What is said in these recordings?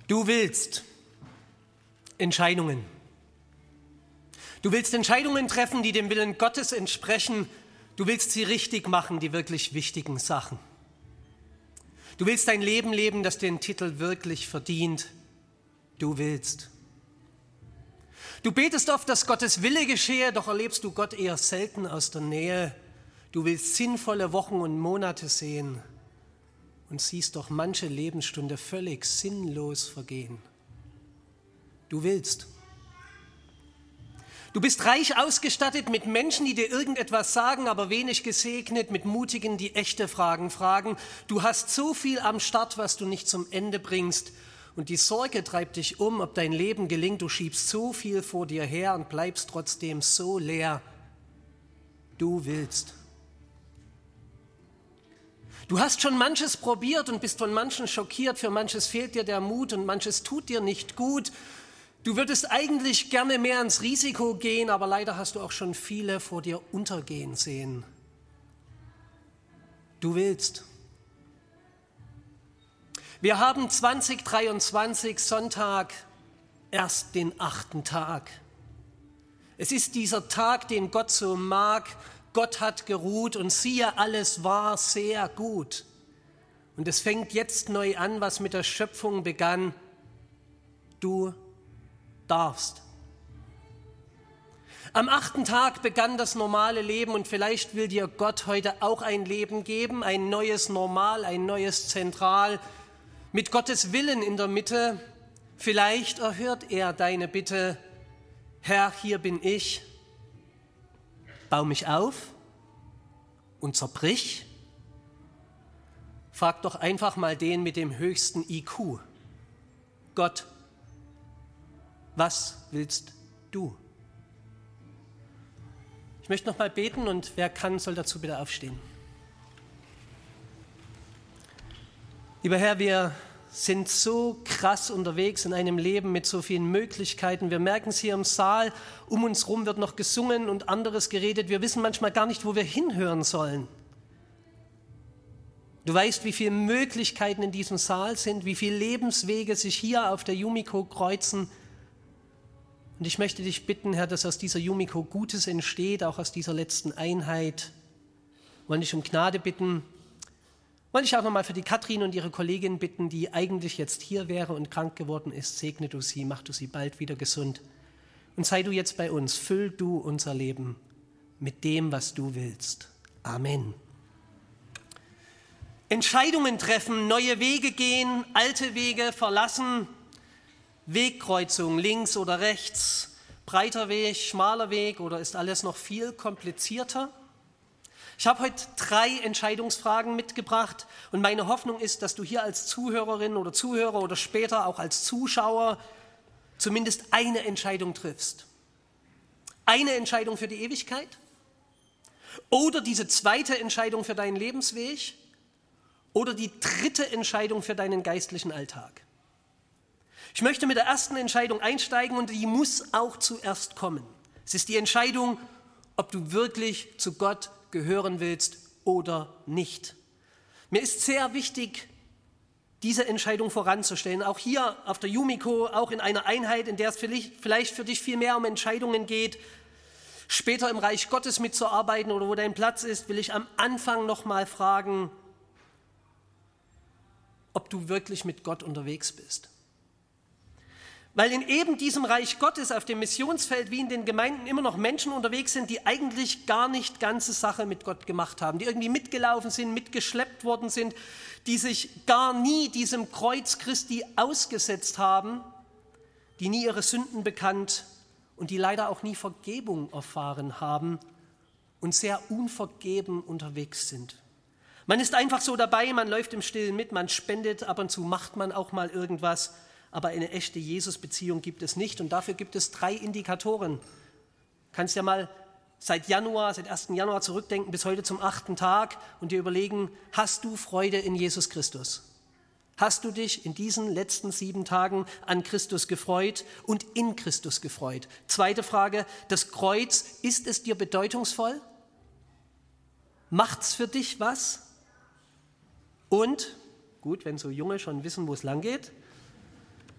Du willst Entscheidungen. Du willst Entscheidungen treffen, die dem Willen Gottes entsprechen. Du willst sie richtig machen, die wirklich wichtigen Sachen. Du willst ein Leben leben, das den Titel wirklich verdient. Du willst. Du betest oft, dass Gottes Wille geschehe, doch erlebst du Gott eher selten aus der Nähe. Du willst sinnvolle Wochen und Monate sehen und siehst doch manche Lebensstunde völlig sinnlos vergehen. Du willst. Du bist reich ausgestattet mit Menschen, die dir irgendetwas sagen, aber wenig gesegnet mit Mutigen, die echte Fragen fragen. Du hast so viel am Start, was du nicht zum Ende bringst. Und die Sorge treibt dich um, ob dein Leben gelingt. Du schiebst so viel vor dir her und bleibst trotzdem so leer. Du willst. Du hast schon manches probiert und bist von manchen schockiert. Für manches fehlt dir der Mut und manches tut dir nicht gut. Du würdest eigentlich gerne mehr ins Risiko gehen, aber leider hast du auch schon viele vor dir untergehen sehen. Du willst. Wir haben 2023 Sonntag erst den 8. Tag. Es ist dieser Tag, den Gott so mag. Gott hat geruht und siehe, alles war sehr gut. Und es fängt jetzt neu an, was mit der Schöpfung begann. Du darfst. Am 8. Tag begann das normale Leben und vielleicht will dir Gott heute auch ein Leben geben, ein neues Normal, ein neues Zentral, mit Gottes Willen in der Mitte. Vielleicht erhört er deine Bitte, Herr, hier bin ich, bau mich auf und zerbrich. Frag doch einfach mal den mit dem höchsten IQ. Gott, was willst du? Ich möchte noch mal beten und wer kann, soll dazu bitte aufstehen. Lieber Herr, wir sind so krass unterwegs in einem Leben mit so vielen Möglichkeiten. Wir merken es hier im Saal, um uns herum wird noch gesungen und anderes geredet. Wir wissen manchmal gar nicht, wo wir hinhören sollen. Du weißt, wie viele Möglichkeiten in diesem Saal sind, wie viele Lebenswege sich hier auf der Yumiko kreuzen. Und ich möchte dich bitten, Herr, dass aus dieser Yumiko Gutes entsteht, auch aus dieser letzten Einheit. Wir wollen dich um Gnade bitten. Wollte ich auch nochmal für die Katrin und ihre Kollegin bitten, die eigentlich jetzt hier wäre und krank geworden ist. Segne du sie, mach du sie bald wieder gesund. Und sei du jetzt bei uns, füll du unser Leben mit dem, was du willst. Amen. Entscheidungen treffen, neue Wege gehen, alte Wege verlassen, Wegkreuzung links oder rechts, breiter Weg, schmaler Weg oder ist alles noch viel komplizierter? Ich habe heute 3 Entscheidungsfragen mitgebracht und meine Hoffnung ist, dass du hier als Zuhörerin oder Zuhörer oder später auch als Zuschauer zumindest eine Entscheidung triffst. Eine Entscheidung für die Ewigkeit oder diese zweite Entscheidung für deinen Lebensweg oder die dritte Entscheidung für deinen geistlichen Alltag. Ich möchte mit der ersten Entscheidung einsteigen und die muss auch zuerst kommen. Es ist die Entscheidung, ob du wirklich zu Gott gehören willst oder nicht. Mir ist sehr wichtig, diese Entscheidung voranzustellen. Auch hier auf der Yumiko, auch in einer Einheit, in der es vielleicht für dich viel mehr um Entscheidungen geht, später im Reich Gottes mitzuarbeiten oder wo dein Platz ist, will ich am Anfang nochmal fragen, ob du wirklich mit Gott unterwegs bist. Weil in eben diesem Reich Gottes auf dem Missionsfeld wie in den Gemeinden immer noch Menschen unterwegs sind, die eigentlich gar nicht ganze Sache mit Gott gemacht haben, die irgendwie mitgelaufen sind, mitgeschleppt worden sind, die sich gar nie diesem Kreuz Christi ausgesetzt haben, die nie ihre Sünden bekannt und die leider auch nie Vergebung erfahren haben und sehr unvergeben unterwegs sind. Man ist einfach so dabei, man läuft im Stillen mit, man spendet, ab und zu macht man auch mal irgendwas, aber eine echte Jesus-Beziehung gibt es nicht und dafür gibt es 3 Indikatoren. Du kannst ja mal seit 1. Januar zurückdenken bis heute zum 8. Tag und dir überlegen, hast du Freude in Jesus Christus? Hast du dich in diesen letzten 7 Tagen an Christus gefreut und in Christus gefreut? Zweite Frage, das Kreuz, ist es dir bedeutungsvoll? Macht's für dich was? Und, gut, wenn so Junge schon wissen, wo es lang geht,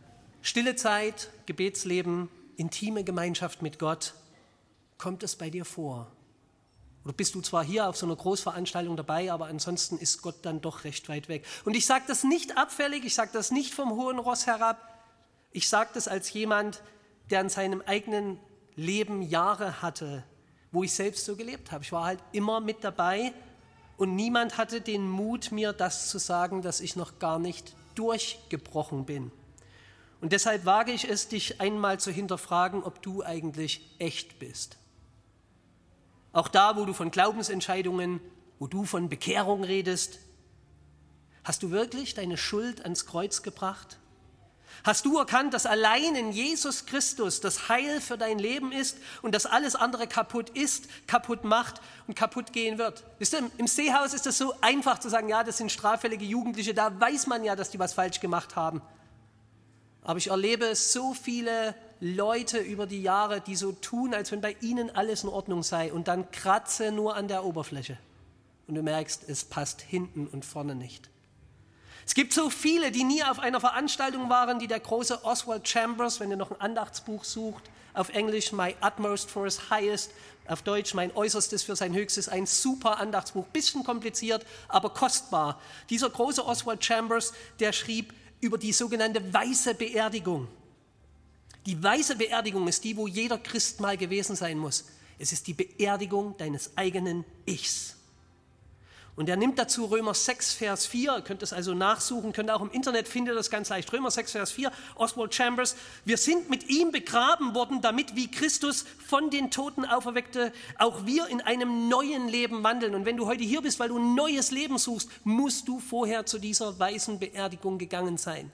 Stille Zeit, Gebetsleben, intime Gemeinschaft mit Gott, kommt es bei dir vor? Oder bist du zwar hier auf so einer Großveranstaltung dabei, aber ansonsten ist Gott dann doch recht weit weg. Und ich sage das nicht abfällig, ich sage das nicht vom hohen Ross herab. Ich sage das als jemand, der in seinem eigenen Leben Jahre hatte, wo ich selbst so gelebt habe. Ich war halt immer mit dabei und niemand hatte den Mut, mir das zu sagen, dass ich noch gar nicht durchgebrochen bin. Und deshalb wage ich es, dich einmal zu hinterfragen, ob du eigentlich echt bist. Auch da, wo du von Glaubensentscheidungen, wo du von Bekehrung redest, hast du wirklich deine Schuld ans Kreuz gebracht? Hast du erkannt, dass allein in Jesus Christus das Heil für dein Leben ist und dass alles andere kaputt ist, kaputt macht und kaputt gehen wird? Wisst ihr, im Seehaus ist es so einfach zu sagen, ja, das sind straffällige Jugendliche, da weiß man ja, dass die was falsch gemacht haben. Aber ich erlebe so viele Leute über die Jahre, die so tun, als wenn bei ihnen alles in Ordnung sei und dann kratze nur an der Oberfläche. Und du merkst, es passt hinten und vorne nicht. Es gibt so viele, die nie auf einer Veranstaltung waren, die der große Oswald Chambers, wenn ihr noch ein Andachtsbuch sucht, auf Englisch My Utmost for His Highest, auf Deutsch Mein Äußerstes für sein Höchstes, ein super Andachtsbuch, bisschen kompliziert, aber kostbar. Dieser große Oswald Chambers, der schrieb über die sogenannte weiße Beerdigung. Die weiße Beerdigung ist die, wo jeder Christ mal gewesen sein muss. Es ist die Beerdigung deines eigenen Ichs. Und er nimmt dazu Römer 6, Vers 4, ihr könnt es also nachsuchen, könnt auch im Internet, findet das ganz leicht. Römer 6, Vers 4, Oswald Chambers. Wir sind mit ihm begraben worden, damit wie Christus von den Toten auferweckte, auch wir in einem neuen Leben wandeln. Und wenn du heute hier bist, weil du ein neues Leben suchst, musst du vorher zu dieser weißen Beerdigung gegangen sein.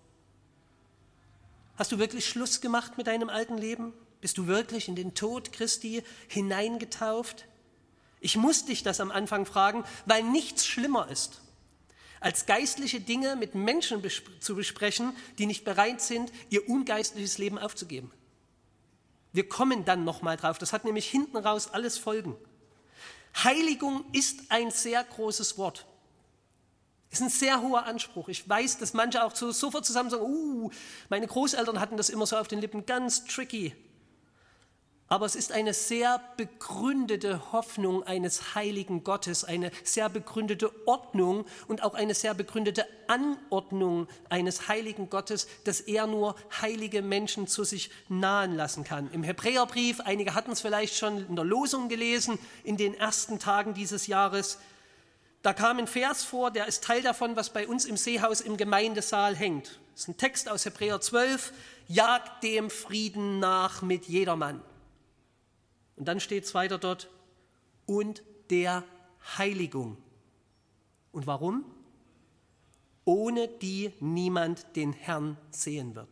Hast du wirklich Schluss gemacht mit deinem alten Leben? Bist du wirklich in den Tod Christi hineingetauft? Ich muss dich das am Anfang fragen, weil nichts schlimmer ist, als geistliche Dinge mit Menschen zu besprechen, die nicht bereit sind, ihr ungeistliches Leben aufzugeben. Wir kommen dann nochmal drauf, das hat nämlich hinten raus alles Folgen. Heiligung ist ein sehr großes Wort. Ist ein sehr hoher Anspruch. Ich weiß, dass manche auch sofort zusammen sagen, meine Großeltern hatten das immer so auf den Lippen, ganz tricky. Aber es ist eine sehr begründete Hoffnung eines heiligen Gottes, eine sehr begründete Ordnung und auch eine sehr begründete Anordnung eines heiligen Gottes, dass er nur heilige Menschen zu sich nahen lassen kann. Im Hebräerbrief, einige hatten es vielleicht schon in der Losung gelesen, in den ersten Tagen dieses Jahres, da kam ein Vers vor, der ist Teil davon, was bei uns im Seehaus im Gemeindesaal hängt. Das ist ein Text aus Hebräer 12, jagt dem Frieden nach mit jedermann. Und dann steht es weiter dort, und der Heiligung. Und warum? Ohne die niemand den Herrn sehen wird.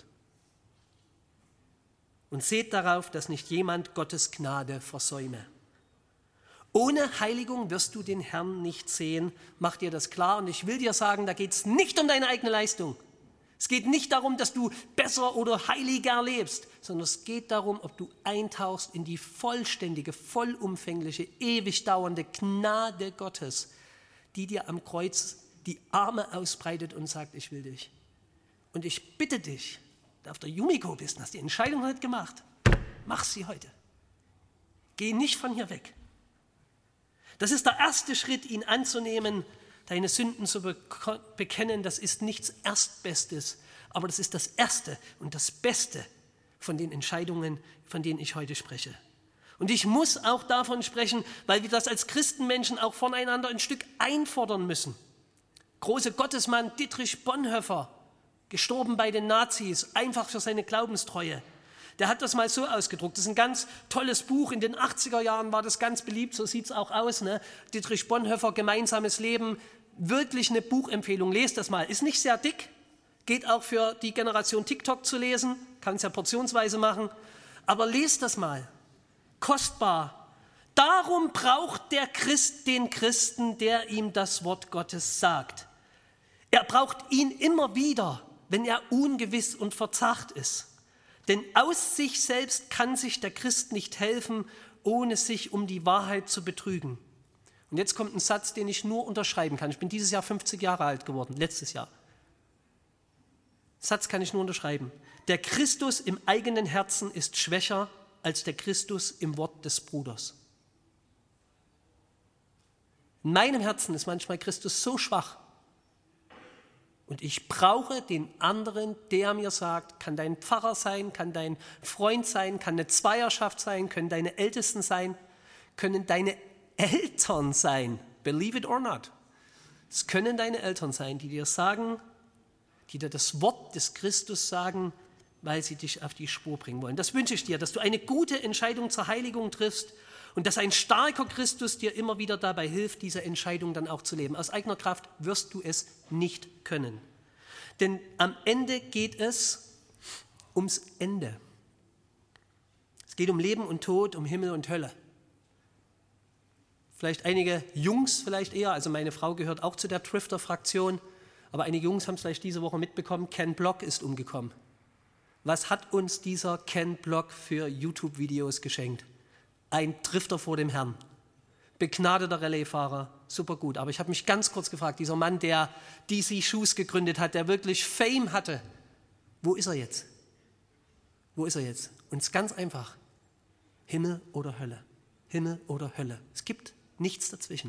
Und seht darauf, dass nicht jemand Gottes Gnade versäume. Ohne Heiligung wirst du den Herrn nicht sehen, mach dir das klar. Und ich will dir sagen, da geht es nicht um deine eigene Leistung. Es geht nicht darum, dass du besser oder heiliger lebst, sondern es geht darum, ob du eintauchst in die vollständige, vollumfängliche, ewig dauernde Gnade Gottes, die dir am Kreuz die Arme ausbreitet und sagt, ich will dich. Und ich bitte dich, da auf der Yumiko bist, hast die Entscheidung heute gemacht, mach sie heute. Geh nicht von hier weg. Das ist der erste Schritt, ihn anzunehmen, deine Sünden zu bekennen, das ist nichts Erstbestes, aber das ist das Erste und das Beste von den Entscheidungen, von denen ich heute spreche. Und ich muss auch davon sprechen, weil wir das als Christenmenschen auch voneinander ein Stück einfordern müssen. Große Gottesmann Dietrich Bonhoeffer, gestorben bei den Nazis, einfach für seine Glaubenstreue. Der hat das mal so ausgedruckt. Das ist ein ganz tolles Buch. In den 80er Jahren war das ganz beliebt, so sieht es auch aus. Ne? Dietrich Bonhoeffer, Gemeinsames Leben, wirklich eine Buchempfehlung. Lest das mal. Ist nicht sehr dick, geht auch für die Generation TikTok zu lesen, kann es ja portionsweise machen. Aber lest das mal. Kostbar. Darum braucht der Christ den Christen, der ihm das Wort Gottes sagt. Er braucht ihn immer wieder, wenn er ungewiss und verzagt ist. Denn aus sich selbst kann sich der Christ nicht helfen, ohne sich um die Wahrheit zu betrügen. Und jetzt kommt ein Satz, den ich nur unterschreiben kann. Ich bin dieses Jahr 50 Jahre alt geworden, letztes Jahr. Satz kann ich nur unterschreiben. Der Christus im eigenen Herzen ist schwächer als der Christus im Wort des Bruders. In meinem Herzen ist manchmal Christus so schwach. Und ich brauche den anderen, der mir sagt, kann dein Pfarrer sein, kann dein Freund sein, kann eine Zweierschaft sein, können deine Ältesten sein, können deine Eltern sein. Believe it or not. Es können deine Eltern sein, die dir sagen, die dir das Wort des Christus sagen, weil sie dich auf die Spur bringen wollen. Das wünsche ich dir, dass du eine gute Entscheidung zur Heiligung triffst und dass ein starker Christus dir immer wieder dabei hilft, diese Entscheidung dann auch zu leben. Aus eigener Kraft wirst du es nicht können. Denn am Ende geht es ums Ende. Es geht um Leben und Tod, um Himmel und Hölle. Vielleicht einige Jungs vielleicht eher, also meine Frau gehört auch zu der Drifter-Fraktion, aber einige Jungs haben es vielleicht diese Woche mitbekommen, Ken Block ist umgekommen. Was hat uns dieser Ken Block für YouTube-Videos geschenkt? Ein Drifter vor dem Herrn, begnadeter Rallyefahrer, super gut. Aber ich habe mich ganz kurz gefragt, dieser Mann, der DC Shoes gegründet hat, der wirklich Fame hatte, wo ist er jetzt? Wo ist er jetzt? Und es ist ganz einfach, Himmel oder Hölle, Himmel oder Hölle. Es gibt nichts dazwischen.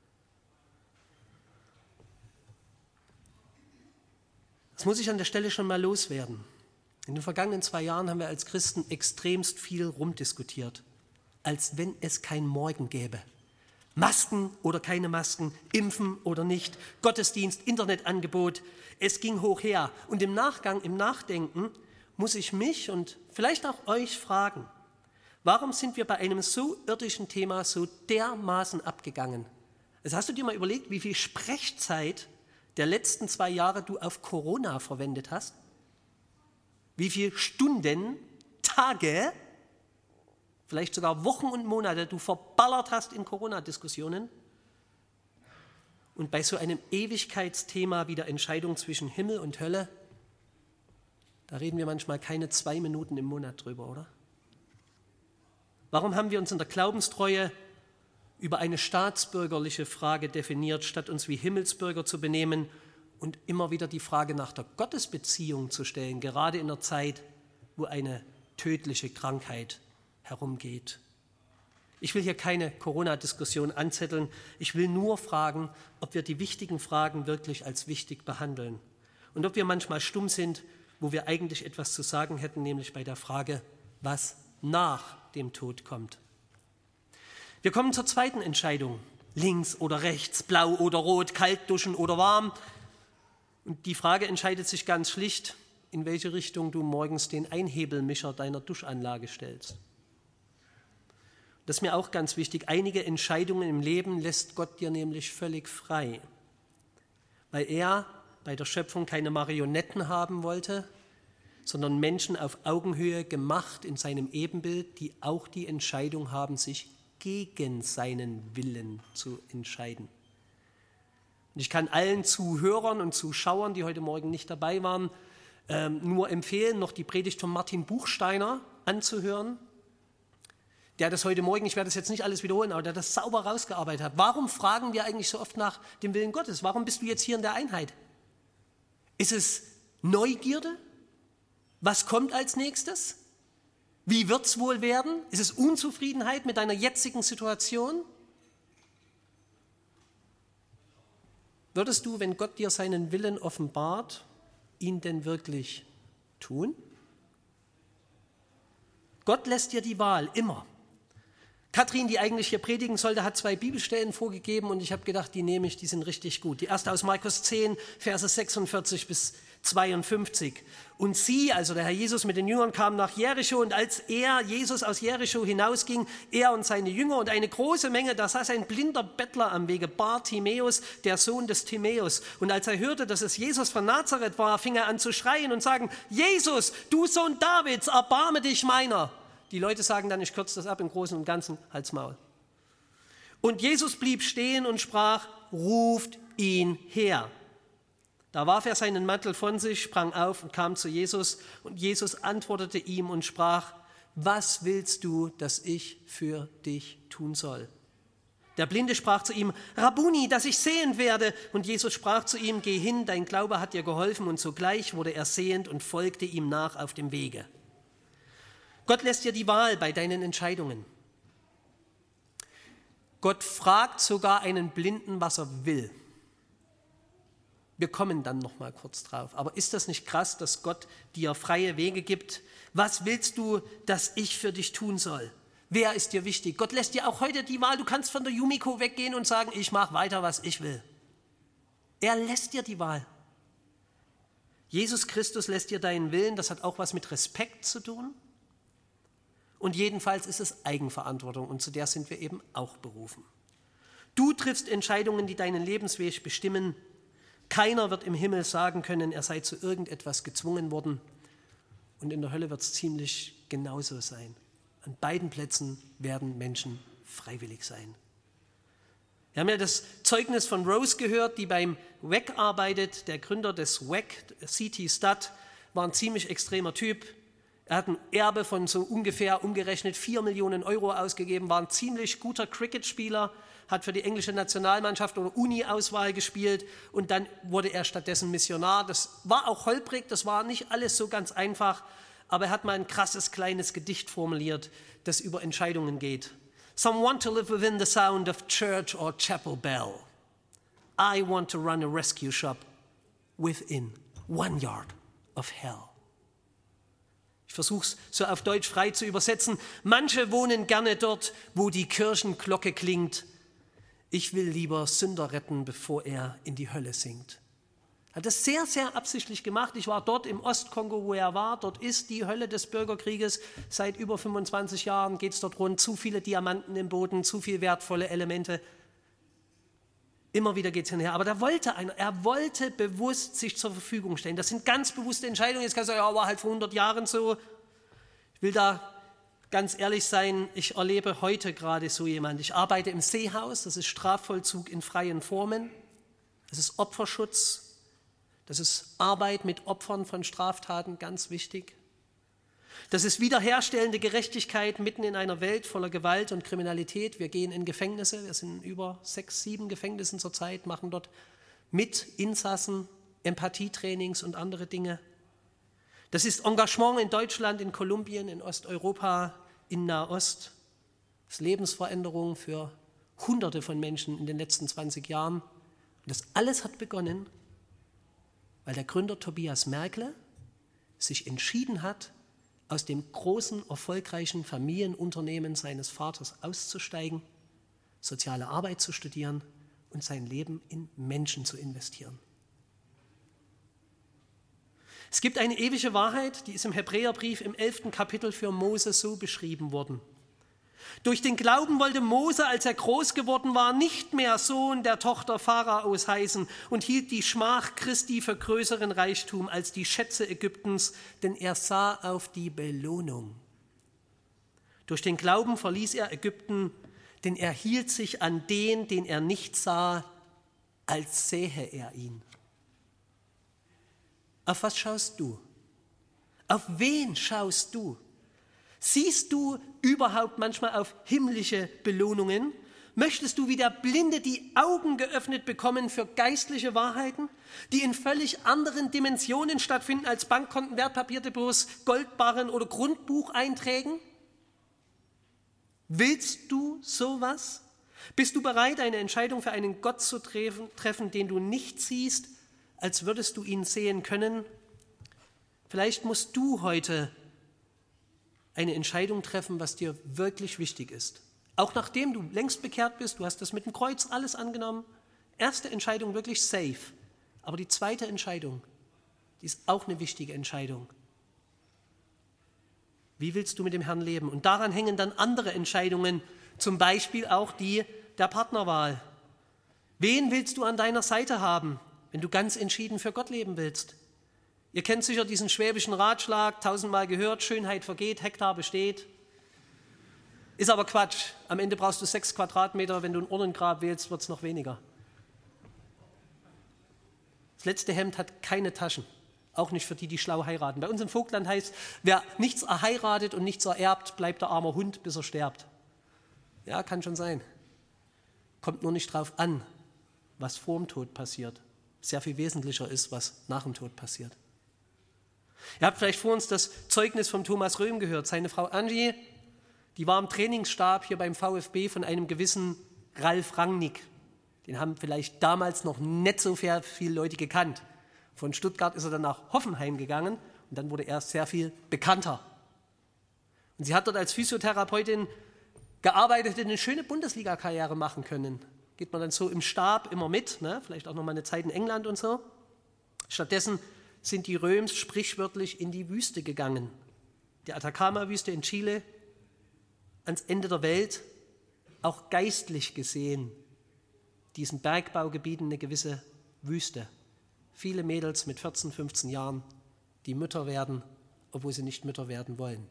Das muss ich an der Stelle schon mal loswerden. In den vergangenen 2 Jahren haben wir als Christen extremst viel rumdiskutiert, als wenn es kein Morgen gäbe. Masken oder keine Masken, impfen oder nicht, Gottesdienst, Internetangebot, es ging hoch her. Und im Nachgang, im Nachdenken, muss ich mich und vielleicht auch euch fragen, warum sind wir bei einem so irdischen Thema so dermaßen abgegangen? Also hast du dir mal überlegt, wie viel Sprechzeit der letzten 2 Jahre du auf Corona verwendet hast? Wie viele Stunden, Tage, vielleicht sogar Wochen und Monate du verballert hast in Corona-Diskussionen? Und bei so einem Ewigkeitsthema wie der Entscheidung zwischen Himmel und Hölle, da reden wir manchmal keine 2 Minuten im Monat drüber, oder? Warum haben wir uns in der Glaubenstreue über eine staatsbürgerliche Frage definiert, statt uns wie Himmelsbürger zu benehmen und immer wieder die Frage nach der Gottesbeziehung zu stellen, gerade in einer Zeit, wo eine tödliche Krankheit herumgeht? Ich will hier keine Corona-Diskussion anzetteln. Ich will nur fragen, ob wir die wichtigen Fragen wirklich als wichtig behandeln und ob wir manchmal stumm sind, wo wir eigentlich etwas zu sagen hätten, nämlich bei der Frage, was nach dem Tod kommt. Wir kommen zur zweiten Entscheidung. Links oder rechts, blau oder rot, kalt duschen oder warm. Und die Frage entscheidet sich ganz schlicht, in welche Richtung du morgens den Einhebelmischer deiner Duschanlage stellst. Das ist mir auch ganz wichtig. Einige Entscheidungen im Leben lässt Gott dir nämlich völlig frei, weil er bei der Schöpfung keine Marionetten haben wollte, sondern Menschen auf Augenhöhe gemacht in seinem Ebenbild, die auch die Entscheidung haben, sich gegen seinen Willen zu entscheiden. Und ich kann allen Zuhörern und Zuschauern, die heute Morgen nicht dabei waren, nur empfehlen, noch die Predigt von Martin Buchsteiner anzuhören. Der das heute Morgen, ich werde das jetzt nicht alles wiederholen, aber der das sauber rausgearbeitet hat. Warum fragen wir eigentlich so oft nach dem Willen Gottes? Warum bist du jetzt hier in der Einheit? Ist es Neugierde? Was kommt als nächstes? Wie wird es wohl werden? Ist es Unzufriedenheit mit deiner jetzigen Situation? Würdest du, wenn Gott dir seinen Willen offenbart, ihn denn wirklich tun? Gott lässt dir die Wahl, immer. Kathrin, die eigentlich hier predigen sollte, hat 2 Bibelstellen vorgegeben und ich habe gedacht, die nehme ich, die sind richtig gut. Die erste aus Markus 10, Verse 46 bis 52. Und sie, also der Herr Jesus mit den Jüngern, kamen nach Jericho und als Jesus aus Jericho hinausging, er und seine Jünger und eine große Menge, da saß ein blinder Bettler am Wege, Bartimäus, der Sohn des Timäus. Und als er hörte, dass es Jesus von Nazareth war, fing er an zu schreien und sagen, Jesus, du Sohn Davids, erbarme dich meiner. Die Leute sagen dann, ich kürze das ab, im Großen und Ganzen, halt's Maul. Und Jesus blieb stehen und sprach, ruft ihn her. Da warf er seinen Mantel von sich, sprang auf und kam zu Jesus. Und Jesus antwortete ihm und sprach, was willst du, dass ich für dich tun soll? Der Blinde sprach zu ihm: Rabbuni, dass ich sehend werde. Und Jesus sprach zu ihm: Geh hin, dein Glaube hat dir geholfen. Und sogleich wurde er sehend und folgte ihm nach auf dem Wege. Gott lässt dir die Wahl bei deinen Entscheidungen. Gott fragt sogar einen Blinden, was er will. Wir kommen dann noch mal kurz drauf. Aber ist das nicht krass, dass Gott dir freie Wege gibt? Was willst du, dass ich für dich tun soll? Wer ist dir wichtig? Gott lässt dir auch heute die Wahl. Du kannst von der Yumiko weggehen und sagen, ich mache weiter, was ich will. Er lässt dir die Wahl. Jesus Christus lässt dir deinen Willen. Das hat auch was mit Respekt zu tun. Und jedenfalls ist es Eigenverantwortung und zu der sind wir eben auch berufen. Du triffst Entscheidungen, die deinen Lebensweg bestimmen. Keiner wird im Himmel sagen können, er sei zu irgendetwas gezwungen worden. Und in der Hölle wird es ziemlich genauso sein. An beiden Plätzen werden Menschen freiwillig sein. Wir haben ja das Zeugnis von Rose gehört, die beim WEC arbeitet. Der Gründer des WEC, C.T. Studd, war ein ziemlich extremer Typ. Er hat ein Erbe von so ungefähr umgerechnet 4 Millionen Euro ausgegeben, war ein ziemlich guter Cricketspieler, hat für die englische Nationalmannschaft oder Uni-Auswahl gespielt und dann wurde er stattdessen Missionar. Das war auch holprig, das war nicht alles so ganz einfach, aber er hat mal ein krasses kleines Gedicht formuliert, das über Entscheidungen geht. Some want to live within the sound of church or chapel bell. I want to run a rescue shop within 1 yard of hell. Ich versuche es so auf Deutsch frei zu übersetzen. Manche wohnen gerne dort, wo die Kirchenglocke klingt. Ich will lieber Sünder retten, bevor er in die Hölle sinkt. Er hat das sehr, sehr absichtlich gemacht. Ich war dort im Ostkongo, wo er war. Dort ist die Hölle des Bürgerkrieges. Seit über 25 Jahren geht es dort rund. Zu viele Diamanten im Boden, zu viele wertvolle Elemente. Immer wieder geht es hinher. Aber da wollte einer, er wollte bewusst sich zur Verfügung stellen. Das sind ganz bewusste Entscheidungen. Jetzt kann ich sagen, ja, war halt vor 100 Jahren so. Ich will da ganz ehrlich sein, ich erlebe heute gerade so jemand. Ich arbeite im Seehaus, das ist Strafvollzug in freien Formen. Das ist Opferschutz. Das ist Arbeit mit Opfern von Straftaten, ganz wichtig. Das ist wiederherstellende Gerechtigkeit mitten in einer Welt voller Gewalt und Kriminalität. Wir gehen in Gefängnisse, wir sind in über 6, 7 Gefängnissen zurzeit, machen dort mit Insassen, Empathietrainings und andere Dinge. Das ist Engagement in Deutschland, in Kolumbien, in Osteuropa, in Nahost. Das ist Lebensveränderung für Hunderte von Menschen in den letzten 20 Jahren. Und das alles hat begonnen, weil der Gründer Tobias Merkle sich entschieden hat, aus dem großen, erfolgreichen Familienunternehmen seines Vaters auszusteigen, soziale Arbeit zu studieren und sein Leben in Menschen zu investieren. Es gibt eine ewige Wahrheit, die ist im Hebräerbrief im 11. Kapitel für Mose so beschrieben worden. Durch den Glauben wollte Mose, als er groß geworden war, nicht mehr Sohn der Tochter Pharaos heißen und hielt die Schmach Christi für größeren Reichtum als die Schätze Ägyptens, denn er sah auf die Belohnung. Durch den Glauben verließ er Ägypten, denn er hielt sich an den er nicht sah, als sähe er ihn. Auf was schaust du? Auf wen schaust du? Siehst du überhaupt manchmal auf himmlische Belohnungen? Möchtest du wie der Blinde die Augen geöffnet bekommen für geistliche Wahrheiten, die in völlig anderen Dimensionen stattfinden als Bankkonten, Wertpapierdepots, Goldbarren oder Grundbucheinträgen? Willst du sowas? Bist du bereit, eine Entscheidung für einen Gott zu treffen, den du nicht siehst, als würdest du ihn sehen können? Vielleicht musst du heute eine Entscheidung treffen, was dir wirklich wichtig ist. Auch nachdem du längst bekehrt bist, du hast das mit dem Kreuz alles angenommen. Erste Entscheidung wirklich safe. Aber die zweite Entscheidung, die ist auch eine wichtige Entscheidung. Wie willst du mit dem Herrn leben? Und daran hängen dann andere Entscheidungen, zum Beispiel auch die der Partnerwahl. Wen willst du an deiner Seite haben, wenn du ganz entschieden für Gott leben willst? Ihr kennt sicher diesen schwäbischen Ratschlag, 1000-mal gehört, Schönheit vergeht, Hektar besteht. Ist aber Quatsch. Am Ende brauchst du 6 Quadratmeter, wenn du ein Urnengrab wählst, wird es noch weniger. Das letzte Hemd hat keine Taschen, auch nicht für die, die schlau heiraten. Bei uns im Vogtland heißt, wer nichts erheiratet und nichts ererbt, bleibt der armer Hund, bis er stirbt. Ja, kann schon sein. Kommt nur nicht drauf an, was vor dem Tod passiert. Sehr viel wesentlicher ist, was nach dem Tod passiert. Ihr habt vielleicht vor uns das Zeugnis von Thomas Röhm gehört. Seine Frau Angie, die war im Trainingsstab hier beim VfB von einem gewissen Ralf Rangnick. Den haben vielleicht damals noch nicht so viele Leute gekannt. Von Stuttgart ist er dann nach Hoffenheim gegangen und dann wurde er sehr viel bekannter. Und sie hat dort als Physiotherapeutin gearbeitet und eine schöne Bundesliga-Karriere machen können. Geht man dann so im Stab immer mit, ne? Vielleicht auch noch mal eine Zeit in England und so. Stattdessen sind die Röms sprichwörtlich in die Wüste gegangen. Die Atacama-Wüste in Chile, ans Ende der Welt, auch geistlich gesehen, diesen Bergbaugebieten eine gewisse Wüste. Viele Mädels mit 14, 15 Jahren, die Mütter werden, obwohl sie nicht Mütter werden wollen.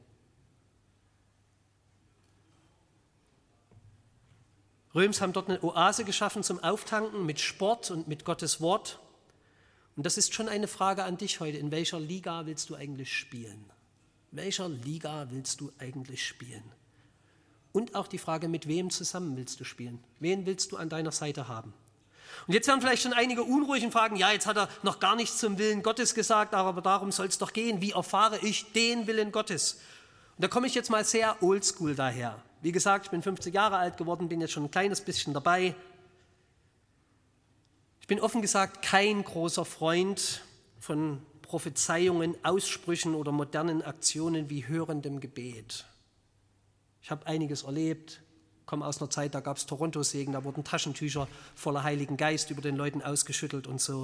Röms haben dort eine Oase geschaffen zum Auftanken mit Sport und mit Gottes Wort. Und das ist schon eine Frage an dich heute. In welcher Liga willst du eigentlich spielen? In welcher Liga willst du eigentlich spielen? Und auch die Frage, mit wem zusammen willst du spielen? Wen willst du an deiner Seite haben? Und jetzt werden vielleicht schon einige unruhig und fragen, ja, jetzt hat er noch gar nichts zum Willen Gottes gesagt, aber darum soll es doch gehen. Wie erfahre ich den Willen Gottes? Und da komme ich jetzt mal sehr oldschool daher. Wie gesagt, ich bin 50 Jahre alt geworden, bin jetzt schon ein kleines bisschen dabei. Ich bin offen gesagt kein großer Freund von Prophezeiungen, Aussprüchen oder modernen Aktionen wie hörendem Gebet. Ich habe einiges erlebt, komme aus einer Zeit, da gab es Toronto-Segen, da wurden Taschentücher voller Heiligen Geist über den Leuten ausgeschüttelt und so.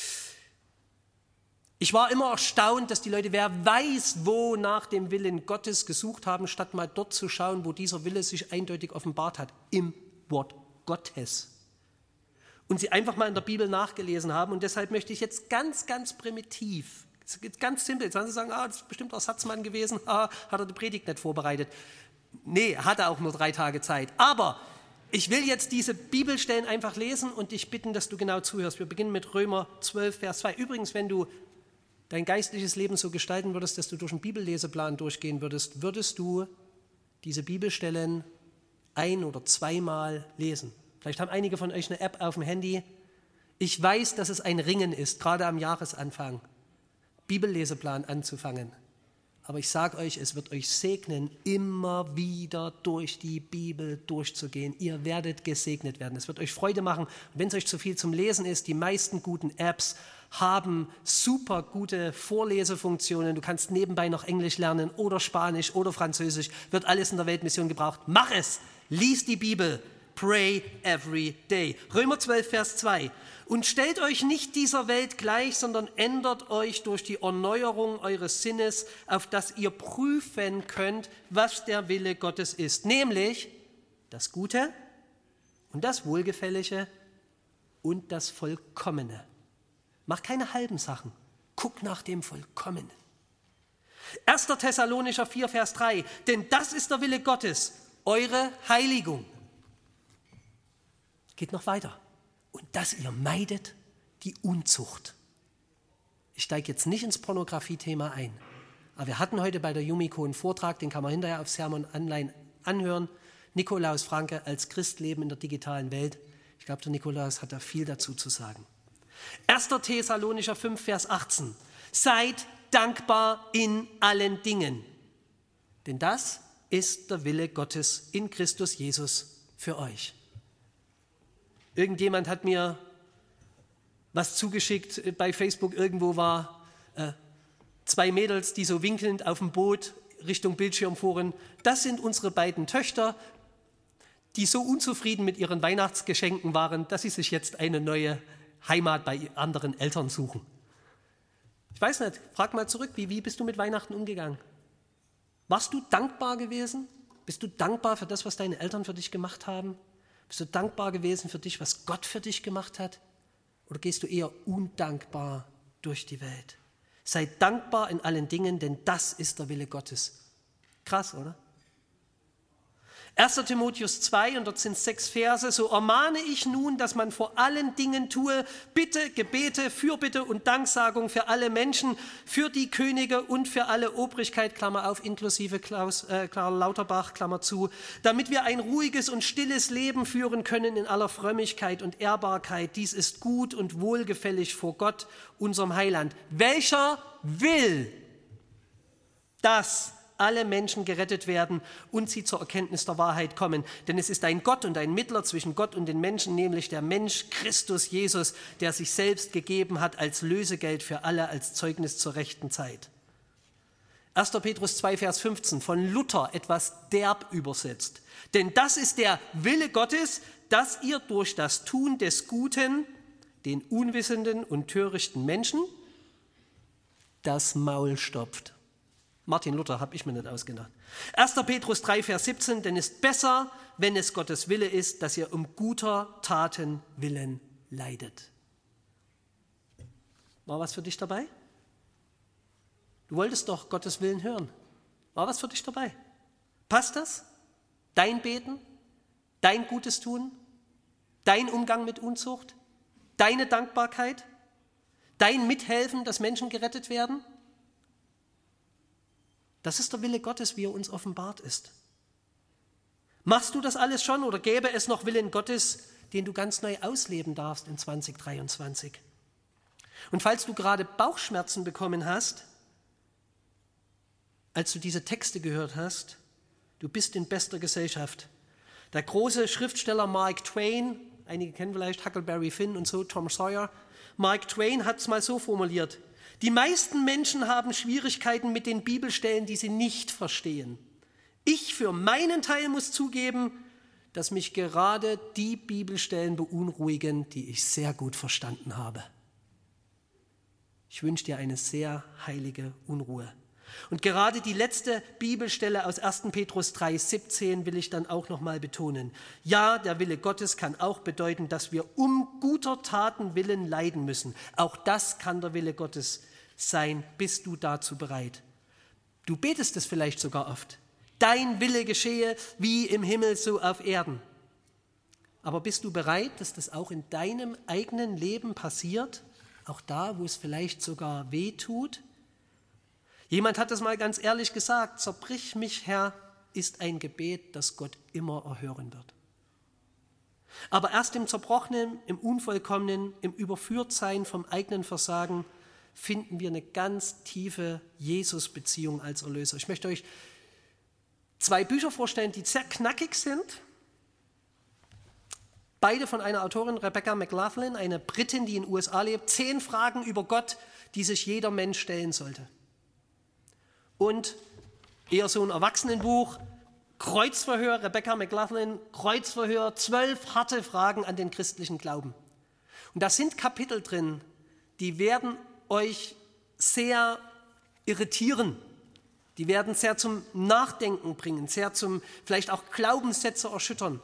Ich war immer erstaunt, dass die Leute, wer weiß, wo nach dem Willen Gottes gesucht haben, statt mal dort zu schauen, wo dieser Wille sich eindeutig offenbart hat, im Wort Gottes. Und sie einfach mal in der Bibel nachgelesen haben. Und deshalb möchte ich jetzt ganz, ganz primitiv, ganz simpel, jetzt werden Sie sagen, das ist bestimmt Ersatzmann gewesen, hat er die Predigt nicht vorbereitet. Nee, hat er auch nur 3 Tage Zeit. Aber ich will jetzt diese Bibelstellen einfach lesen und dich bitten, dass du genau zuhörst. Wir beginnen mit Römer 12, Vers 2. Übrigens, wenn du dein geistliches Leben so gestalten würdest, dass du durch einen Bibelleseplan durchgehen würdest, würdest du diese Bibelstellen 1- oder 2-mal lesen. Vielleicht haben einige von euch eine App auf dem Handy. Ich weiß, dass es ein Ringen ist, gerade am Jahresanfang, Bibelleseplan anzufangen. Aber ich sage euch, es wird euch segnen, immer wieder durch die Bibel durchzugehen. Ihr werdet gesegnet werden. Es wird euch Freude machen. Wenn es euch zu viel zum Lesen ist, die meisten guten Apps haben super gute Vorlesefunktionen. Du kannst nebenbei noch Englisch lernen oder Spanisch oder Französisch. Wird alles in der Weltmission gebraucht. Mach es! Lies die Bibel. Pray every day. Römer 12, Vers 2. Und stellt euch nicht dieser Welt gleich, sondern ändert euch durch die Erneuerung eures Sinnes, auf dass ihr prüfen könnt, was der Wille Gottes ist. Nämlich das Gute und das Wohlgefällige und das Vollkommene. Mach keine halben Sachen. Guck nach dem Vollkommenen. 1. Thessalonicher 4, Vers 3. Denn das ist der Wille Gottes, eure Heiligung. Geht noch weiter. Und dass ihr meidet die Unzucht. Ich steige jetzt nicht ins Pornografie-Thema ein. Aber wir hatten heute bei der Yumiko einen Vortrag, den kann man hinterher auf Sermon Online anhören. Nikolaus Franke als Christ leben in der digitalen Welt. Ich glaube, der Nikolaus hat da viel dazu zu sagen. 1. Thessalonicher 5, Vers 18. Seid dankbar in allen Dingen. Denn das ist der Wille Gottes in Christus Jesus für euch. Irgendjemand hat mir was zugeschickt, bei Facebook irgendwo war 2 Mädels, die so winkelnd auf dem Boot Richtung Bildschirm fuhren. Das sind unsere beiden Töchter, die so unzufrieden mit ihren Weihnachtsgeschenken waren, dass sie sich jetzt eine neue Heimat bei anderen Eltern suchen. Ich weiß nicht, frag mal zurück, wie bist du mit Weihnachten umgegangen? Warst du dankbar gewesen? Bist du dankbar für das, was deine Eltern für dich gemacht haben? Bist du dankbar gewesen für dich, was Gott für dich gemacht hat? Oder gehst du eher undankbar durch die Welt? Sei dankbar in allen Dingen, denn das ist der Wille Gottes. Krass, oder? 1. Timotheus 2, und dort sind 6 Verse, so ermahne ich nun, dass man vor allen Dingen tue, Bitte, Gebete, Fürbitte und Danksagung für alle Menschen, für die Könige und für alle Obrigkeit, Klammer auf, inklusive Karl Lauterbach, Klammer zu, damit wir ein ruhiges und stilles Leben führen können in aller Frömmigkeit und Ehrbarkeit. Dies ist gut und wohlgefällig vor Gott, unserem Heiland. Welcher will, dass alle Menschen gerettet werden und sie zur Erkenntnis der Wahrheit kommen. Denn es ist ein Gott und ein Mittler zwischen Gott und den Menschen, nämlich der Mensch Christus Jesus, der sich selbst gegeben hat als Lösegeld für alle, als Zeugnis zur rechten Zeit. 1. Petrus 2, Vers 15, von Luther etwas derb übersetzt. Denn das ist der Wille Gottes, dass ihr durch das Tun des Guten den unwissenden und törichten Menschen das Maul stopft. Martin Luther, habe ich mir nicht ausgedacht. 1. Petrus 3, Vers 17, denn es ist besser, wenn es Gottes Wille ist, dass ihr um guter Taten willen leidet. War was für dich dabei? Du wolltest doch Gottes Willen hören. War was für dich dabei? Passt das? Dein Beten? Dein Gutes tun? Dein Umgang mit Unzucht? Deine Dankbarkeit? Dein Mithelfen, dass Menschen gerettet werden? Das ist der Wille Gottes, wie er uns offenbart ist. Machst du das alles schon oder gäbe es noch Willen Gottes, den du ganz neu ausleben darfst in 2023? Und falls du gerade Bauchschmerzen bekommen hast, als du diese Texte gehört hast, du bist in bester Gesellschaft. Der große Schriftsteller Mark Twain, einige kennen vielleicht Huckleberry Finn und so, Tom Sawyer, Mark Twain hat es mal so formuliert: Die meisten Menschen haben Schwierigkeiten mit den Bibelstellen, die sie nicht verstehen. Ich für meinen Teil muss zugeben, dass mich gerade die Bibelstellen beunruhigen, die ich sehr gut verstanden habe. Ich wünsche dir eine sehr heilige Unruhe. Und gerade die letzte Bibelstelle aus 1. Petrus 3,17 will ich dann auch nochmal betonen. Ja, der Wille Gottes kann auch bedeuten, dass wir um guter Taten willen leiden müssen. Auch das kann der Wille Gottes sein. Bist du dazu bereit? Du betest es vielleicht sogar oft. Dein Wille geschehe wie im Himmel, so auf Erden. Aber bist du bereit, dass das auch in deinem eigenen Leben passiert? Auch da, wo es vielleicht sogar weh tut? Jemand hat es mal ganz ehrlich gesagt: Zerbrich mich, Herr, ist ein Gebet, das Gott immer erhören wird. Aber erst im Zerbrochenen, im Unvollkommenen, im Überführtsein vom eigenen Versagen finden wir eine ganz tiefe Jesus-Beziehung als Erlöser. Ich möchte euch 2 Bücher vorstellen, die sehr knackig sind. Beide von einer Autorin, Rebecca McLaughlin, eine Britin, die in den USA lebt. 10 Fragen über Gott, die sich jeder Mensch stellen sollte. Und eher so ein Erwachsenenbuch, Kreuzverhör, Rebecca McLaughlin, Kreuzverhör, 12 harte Fragen an den christlichen Glauben. Und da sind Kapitel drin, die werden euch sehr irritieren. Die werden sehr zum Nachdenken bringen, sehr zum vielleicht auch Glaubenssätze erschüttern.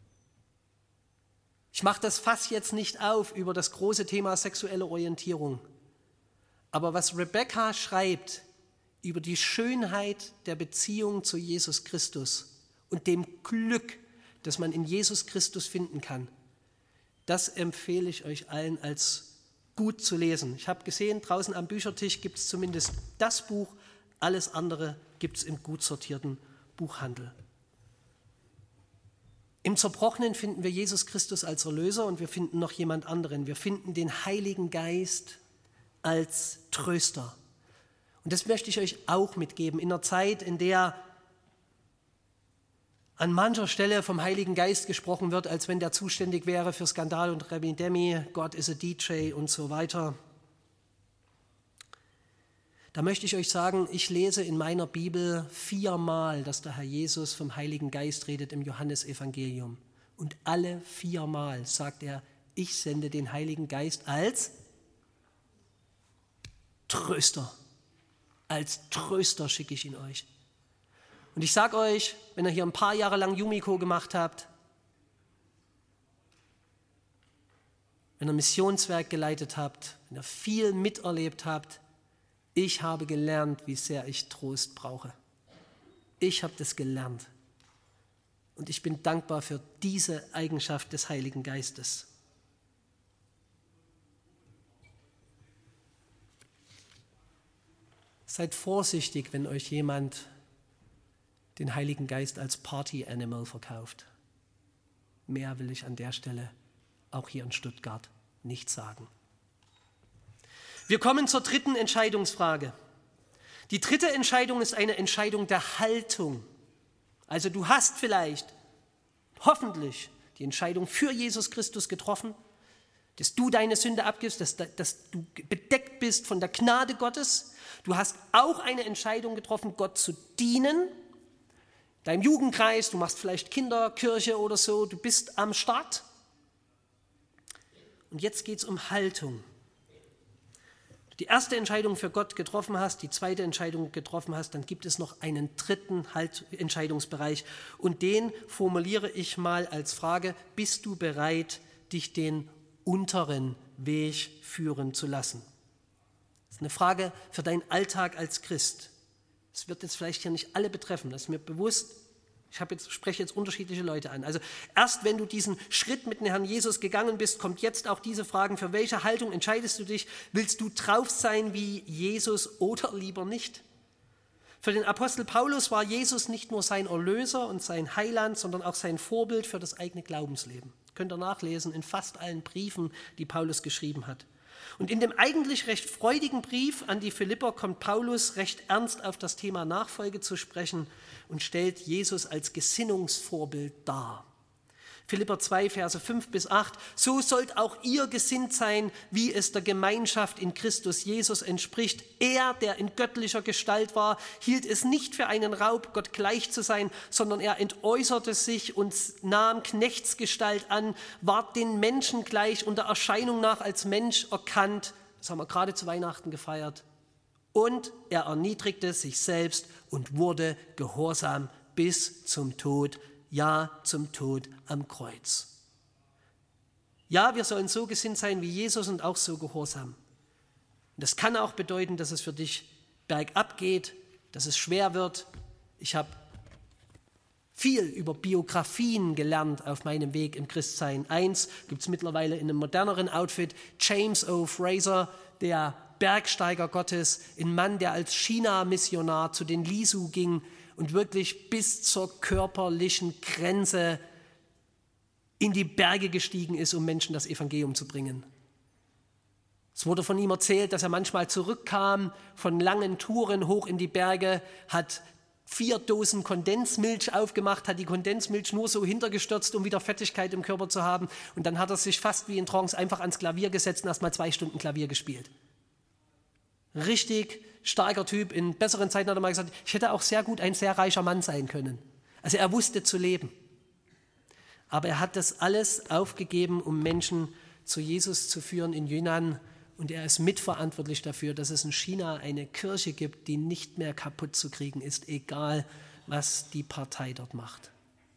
Ich mache das Fass jetzt nicht auf über das große Thema sexuelle Orientierung. Aber was Rebecca schreibt über die Schönheit der Beziehung zu Jesus Christus und dem Glück, das man in Jesus Christus finden kann, das empfehle ich euch allen als gut zu lesen. Ich habe gesehen, draußen am Büchertisch gibt es zumindest das Buch, alles andere gibt es im gut sortierten Buchhandel. Im Zerbrochenen finden wir Jesus Christus als Erlöser und wir finden noch jemand anderen. Wir finden den Heiligen Geist als Tröster. Und das möchte ich euch auch mitgeben, in einer Zeit, in der an mancher Stelle vom Heiligen Geist gesprochen wird, als wenn der zuständig wäre für Skandal und Remi Demi, God is a DJ und so weiter. Da möchte ich euch sagen, ich lese in meiner Bibel 4-mal, dass der Herr Jesus vom Heiligen Geist redet im Johannesevangelium. Und alle 4-mal sagt er, ich sende den Heiligen Geist als Tröster. Als Tröster schicke ich ihn euch. Und ich sage euch, wenn ihr hier ein paar Jahre lang Yumiko gemacht habt, wenn ihr Missionswerk geleitet habt, wenn ihr viel miterlebt habt, ich habe gelernt, wie sehr ich Trost brauche. Ich habe das gelernt. Und ich bin dankbar für diese Eigenschaft des Heiligen Geistes. Seid vorsichtig, wenn euch jemand den Heiligen Geist als Party-Animal verkauft. Mehr will ich an der Stelle auch hier in Stuttgart nicht sagen. Wir kommen zur dritten Entscheidungsfrage. Die dritte Entscheidung ist eine Entscheidung der Haltung. Also du hast vielleicht, hoffentlich, die Entscheidung für Jesus Christus getroffen, dass du deine Sünde abgibst, dass du bedeckt bist von der Gnade Gottes. Du hast auch eine Entscheidung getroffen, Gott zu dienen. Deinem Jugendkreis, du machst vielleicht Kinderkirche oder so, du bist am Start. Und jetzt geht es um Haltung. Die erste Entscheidung für Gott getroffen hast, die zweite Entscheidung getroffen hast, dann gibt es noch einen dritten Entscheidungsbereich. Und den formuliere ich mal als Frage: Bist du bereit, dich den unteren Weg führen zu lassen? Das ist eine Frage für deinen Alltag als Christ. Es wird jetzt vielleicht hier nicht alle betreffen, das ist mir bewusst. Ich spreche jetzt unterschiedliche Leute an. Also erst wenn du diesen Schritt mit dem Herrn Jesus gegangen bist, kommt jetzt auch diese Fragen: Für welche Haltung entscheidest du dich? Willst du drauf sein wie Jesus oder lieber nicht? Für den Apostel Paulus war Jesus nicht nur sein Erlöser und sein Heiland, sondern auch sein Vorbild für das eigene Glaubensleben. Könnt ihr nachlesen in fast allen Briefen, die Paulus geschrieben hat. Und in dem eigentlich recht freudigen Brief an die Philipper kommt Paulus recht ernst auf das Thema Nachfolge zu sprechen und stellt Jesus als Gesinnungsvorbild dar. Philipper 2, Verse 5 bis 8: So sollt auch ihr gesinnt sein, wie es der Gemeinschaft in Christus Jesus entspricht. Er, der in göttlicher Gestalt war, hielt es nicht für einen Raub, Gott gleich zu sein, sondern er entäußerte sich und nahm Knechtsgestalt an, ward den Menschen gleich und der Erscheinung nach als Mensch erkannt. Das haben wir gerade zu Weihnachten gefeiert. Und er erniedrigte sich selbst und wurde gehorsam bis zum Tod, ja, zum Tod am Kreuz. Ja, wir sollen so gesinnt sein wie Jesus und auch so gehorsam. Und das kann auch bedeuten, dass es für dich bergab geht, dass es schwer wird. Ich habe viel über Biografien gelernt auf meinem Weg im Christsein. Eins gibt es mittlerweile in einem moderneren Outfit: James O. Fraser, der Bergsteiger Gottes, ein Mann, der als China-Missionar zu den Lisu ging und wirklich bis zur körperlichen Grenze in die Berge gestiegen ist, um Menschen das Evangelium zu bringen. Es wurde von ihm erzählt, dass er manchmal zurückkam von langen Touren hoch in die Berge, hat 4 Dosen Kondensmilch aufgemacht, hat die Kondensmilch nur so hintergestürzt, um wieder Fettigkeit im Körper zu haben. Und dann hat er sich fast wie in Trance einfach ans Klavier gesetzt und erst mal 2 Stunden Klavier gespielt. Richtig starker Typ. In besseren Zeiten hat er mal gesagt, ich hätte auch sehr gut ein sehr reicher Mann sein können. Also er wusste zu leben. Aber er hat das alles aufgegeben, um Menschen zu Jesus zu führen in Yunnan. Und er ist mitverantwortlich dafür, dass es in China eine Kirche gibt, die nicht mehr kaputt zu kriegen ist, egal was die Partei dort macht.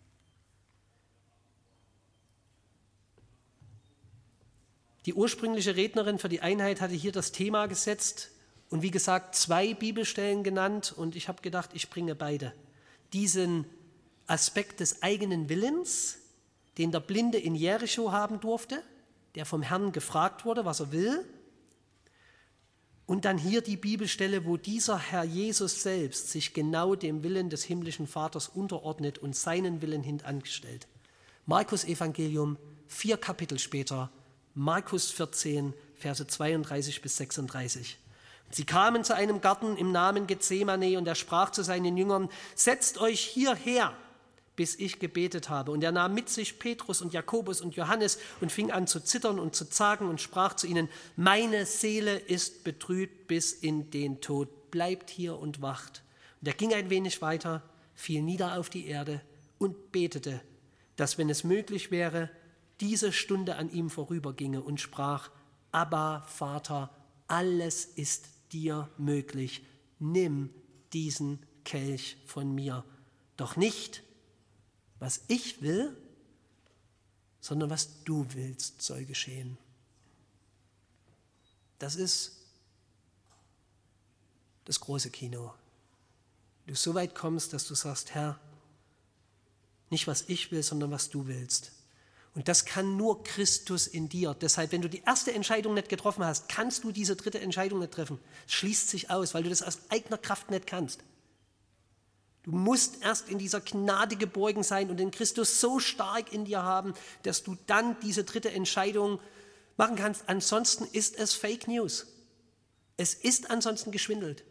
Die ursprüngliche Rednerin für die Einheit hatte hier das Thema gesetzt und wie gesagt 2 Bibelstellen genannt, und ich habe gedacht, ich bringe beide. Diesen Aspekt des eigenen Willens, den der Blinde in Jericho haben durfte, der vom Herrn gefragt wurde, was er will. Und dann hier die Bibelstelle, wo dieser Herr Jesus selbst sich genau dem Willen des himmlischen Vaters unterordnet und seinen Willen hintanstellt. Markus Evangelium, 4 Kapitel später, Markus 14, Verse 32 bis 36. Sie kamen zu einem Garten im Namen Gethsemane und er sprach zu seinen Jüngern: Setzt euch hierher, bis ich gebetet habe. Und er nahm mit sich Petrus und Jakobus und Johannes und fing an zu zittern und zu zagen und sprach zu ihnen: Meine Seele ist betrübt bis in den Tod. Bleibt hier und wacht. Und er ging ein wenig weiter, fiel nieder auf die Erde und betete, dass, wenn es möglich wäre, diese Stunde an ihm vorüberginge, und sprach: Abba, Vater, alles ist dir möglich. Nimm diesen Kelch von mir. Doch nicht, was ich will, sondern was du willst, soll geschehen. Das ist das große Kino. Du so weit kommst, dass du sagst: Herr, Nicht, was ich will, sondern was du willst. Und das kann nur Christus in dir. Deshalb, wenn du die erste Entscheidung nicht getroffen hast, kannst du diese dritte Entscheidung nicht treffen. Es schließt sich aus, weil du das aus eigener Kraft nicht kannst. Du musst erst in dieser Gnade geborgen sein und den Christus so stark in dir haben, dass du dann diese dritte Entscheidung machen kannst. Ansonsten ist es Fake News. Es ist ansonsten geschwindelt.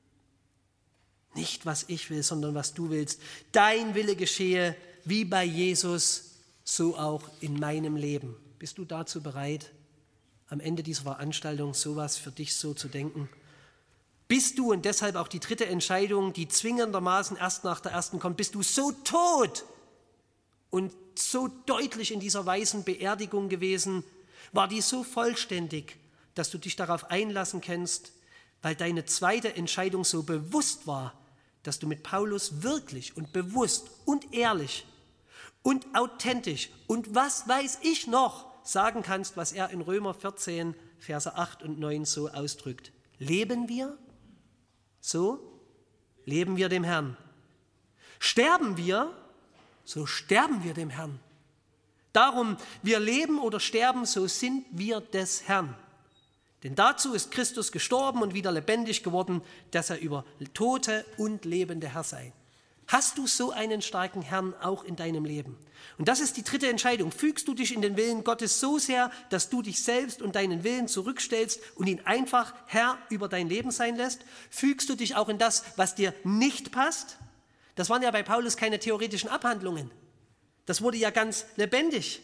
Nicht, was ich will, sondern was du willst. Dein Wille geschehe, wie bei Jesus, so auch in meinem Leben. Bist du dazu bereit, am Ende dieser Veranstaltung sowas für dich so zu denken? Bist du, und deshalb auch die dritte Entscheidung, die zwingendermaßen erst nach der ersten kommt, bist du so tot und so deutlich in dieser weißen Beerdigung gewesen, war die so vollständig, dass du dich darauf einlassen kannst, weil deine zweite Entscheidung so bewusst war, dass du mit Paulus wirklich und bewusst und ehrlich und authentisch und was weiß ich noch sagen kannst, was er in Römer 14, Verse 8 und 9 so ausdrückt. Leben wir? So leben wir dem Herrn. Sterben wir? So sterben wir dem Herrn. Darum, wir leben oder sterben, so sind wir des Herrn. Denn dazu ist Christus gestorben und wieder lebendig geworden, dass er über Tote und Lebende Herr sei. Hast du so einen starken Herrn auch in deinem Leben? Und das ist die dritte Entscheidung. Fügst du dich in den Willen Gottes so sehr, dass du dich selbst und deinen Willen zurückstellst und ihn einfach Herr über dein Leben sein lässt? Fügst du dich auch in das, was dir nicht passt? Das waren ja bei Paulus keine theoretischen Abhandlungen. Das wurde ja ganz lebendig.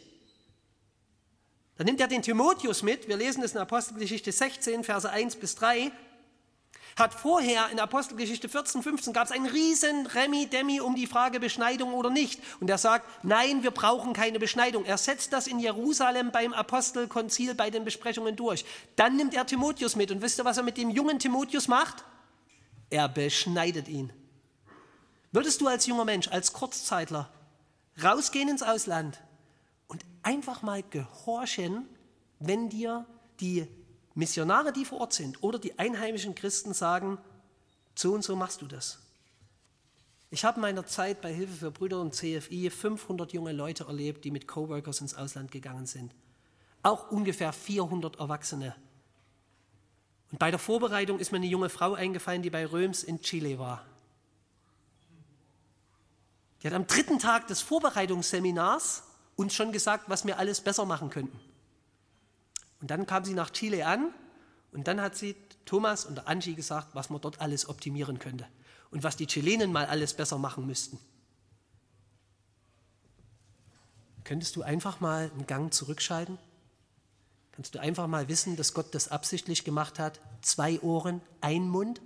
Dann nimmt er den Timotheus mit, wir lesen es in Apostelgeschichte 16, Verse 1 bis 3, hat vorher in Apostelgeschichte 14, 15 gab es einen riesen Remi-Demi um die Frage Beschneidung oder nicht. Und er sagt, nein, wir brauchen keine Beschneidung. Er setzt das in Jerusalem beim Apostelkonzil bei den Besprechungen durch. Dann nimmt er Timotheus mit und wisst ihr, was er mit dem jungen Timotheus macht? Er beschneidet ihn. Würdest du als junger Mensch, als Kurzzeitler rausgehen ins Ausland und einfach mal gehorchen, wenn dir die Missionare, die vor Ort sind, oder die einheimischen Christen sagen, so und so machst du das. Ich habe in meiner Zeit bei Hilfe für Brüder und CFI 500 junge Leute erlebt, die mit Coworkers ins Ausland gegangen sind. Auch ungefähr 400 Erwachsene. Und bei der Vorbereitung ist mir eine junge Frau eingefallen, die bei Röms in Chile war. Die hat am 3. Tag des Vorbereitungsseminars uns schon gesagt, was wir alles besser machen könnten. Und dann kam sie nach Chile an und dann hat sie Thomas und der Angie gesagt, was man dort alles optimieren könnte und was die Chilenen mal alles besser machen müssten. Könntest du einfach mal einen Gang zurückschalten? Kannst du einfach mal wissen, dass Gott das absichtlich gemacht hat? 2 Ohren, 1 Mund?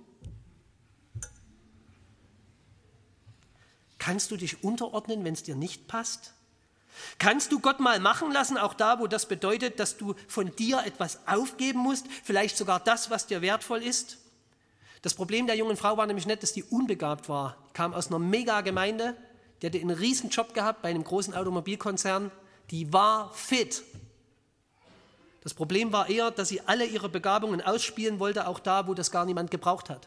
Kannst du dich unterordnen, wenn es dir nicht passt? Kannst du Gott mal machen lassen, auch da, wo das bedeutet, dass du von dir etwas aufgeben musst, vielleicht sogar das, was dir wertvoll ist? Das Problem der jungen Frau war nämlich nicht, dass die unbegabt war. Die kam aus einer Mega-Gemeinde, die hatte einen riesen Job gehabt bei einem großen Automobilkonzern, die war fit. Das Problem war eher, dass sie alle ihre Begabungen ausspielen wollte, auch da, wo das gar niemand gebraucht hat.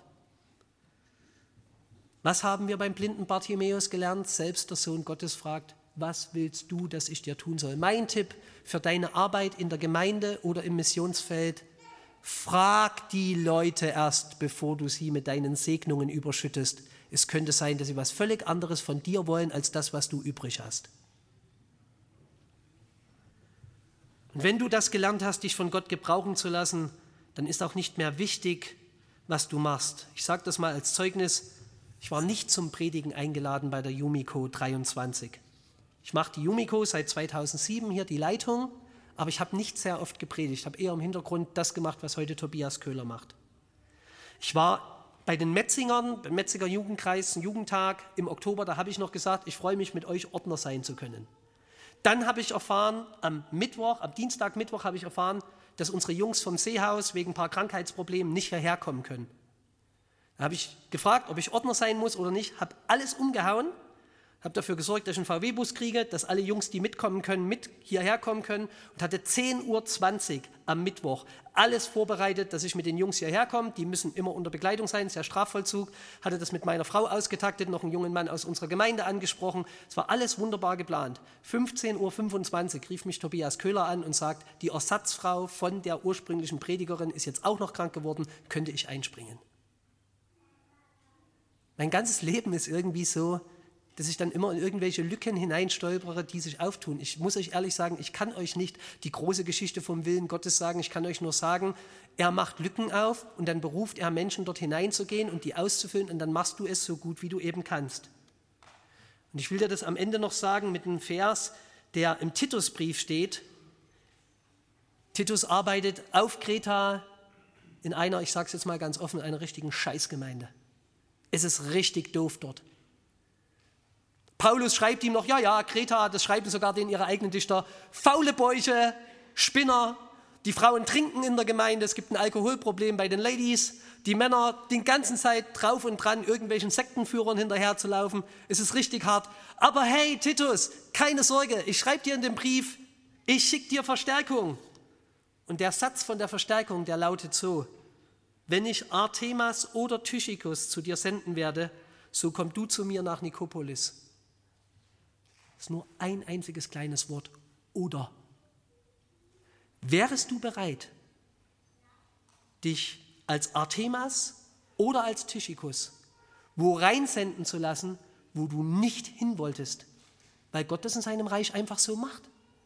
Was haben wir beim blinden Bartimäus gelernt? Selbst der Sohn Gottes fragt, was willst du, dass ich dir tun soll? Mein Tipp für deine Arbeit in der Gemeinde oder im Missionsfeld, frag die Leute erst, bevor du sie mit deinen Segnungen überschüttest. Es könnte sein, dass sie was völlig anderes von dir wollen, als das, was du übrig hast. Und wenn du das gelernt hast, dich von Gott gebrauchen zu lassen, dann ist auch nicht mehr wichtig, was du machst. Ich sage das mal als Zeugnis, ich war nicht zum Predigen eingeladen bei der Yumiko 23. Ich mache die Yumiko seit 2007 hier, die Leitung, aber ich habe nicht sehr oft gepredigt. Ich habe eher im Hintergrund das gemacht, was heute Tobias Köhler macht. Ich war bei den Metzingern, beim Metziger Jugendkreis, ein Jugendtag im Oktober, da habe ich noch gesagt, ich freue mich, mit euch Ordner sein zu können. Dann habe ich erfahren, am Dienstag, Mittwoch habe ich erfahren, dass unsere Jungs vom Seehaus wegen ein paar Krankheitsproblemen nicht hierher kommen können. Da habe ich gefragt, ob ich Ordner sein muss oder nicht, habe alles umgehauen. habe dafür gesorgt, dass ich einen VW-Bus kriege, dass alle Jungs, die mitkommen können, mit hierher kommen können und hatte 10:20 Uhr am Mittwoch alles vorbereitet, dass ich mit den Jungs hierher komme. Die müssen immer unter Begleitung sein, ist ja Strafvollzug. Hatte das mit meiner Frau ausgetaktet, noch einen jungen Mann aus unserer Gemeinde angesprochen. Es war alles wunderbar geplant. 15:25 Uhr rief mich Tobias Köhler an und sagt, die Ersatzfrau von der ursprünglichen Predigerin ist jetzt auch noch krank geworden, könnte ich einspringen. Mein ganzes Leben ist irgendwie so, dass ich dann immer in irgendwelche Lücken hineinstolpere, die sich auftun. Ich muss euch ehrlich sagen, ich kann euch nicht die große Geschichte vom Willen Gottes sagen. Ich kann euch nur sagen, er macht Lücken auf und dann beruft er Menschen, dort hineinzugehen und die auszufüllen und dann machst du es so gut, wie du eben kannst. Und ich will dir das am Ende noch sagen mit einem Vers, der im Titusbrief steht. Titus arbeitet auf Kreta in einer, ich sage es jetzt mal ganz offen, einer richtigen Scheißgemeinde. Es ist richtig doof dort. Paulus schreibt ihm noch, ja, Kreta, das schreiben sogar denen ihre eigenen Dichter, faule Bäuche, Spinner, die Frauen trinken in der Gemeinde, es gibt ein Alkoholproblem bei den Ladies, die Männer die ganze Zeit drauf und dran, irgendwelchen Sektenführern hinterher zu laufen, es ist richtig hart. Aber hey Titus, keine Sorge, ich schreibe dir in dem Brief, ich schicke dir Verstärkung. Und der Satz von der Verstärkung, der lautet so, wenn ich Artemas oder Tychikus zu dir senden werde, so komm du zu mir nach Nikopolis. Das ist nur ein einziges kleines Wort. Oder. Wärest du bereit, dich als Artemas oder als Tychikus wo reinsenden zu lassen, wo du nicht hin wolltest, weil Gott das in seinem Reich einfach so macht?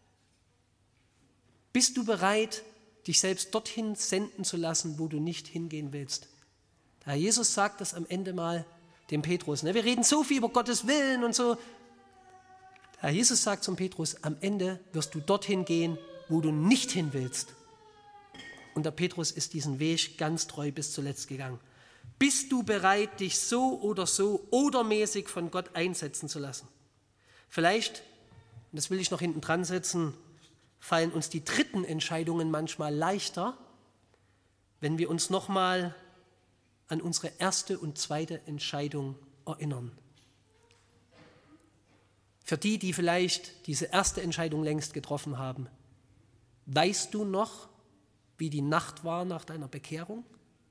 Bist du bereit, dich selbst dorthin senden zu lassen, wo du nicht hingehen willst? Da Jesus sagt das am Ende mal dem Petrus. Wir reden so viel über Gottes Willen und so. Herr Jesus sagt zum Petrus, am Ende wirst du dorthin gehen, wo du nicht hin willst. Und der Petrus ist diesen Weg ganz treu bis zuletzt gegangen. Bist du bereit, dich so oder mäßig von Gott einsetzen zu lassen? Vielleicht, und das will ich noch hinten dran setzen, fallen uns die dritten Entscheidungen manchmal leichter, wenn wir uns nochmal an unsere erste und zweite Entscheidung erinnern. Für die, die vielleicht diese erste Entscheidung längst getroffen haben, weißt du noch, wie die Nacht war nach deiner Bekehrung?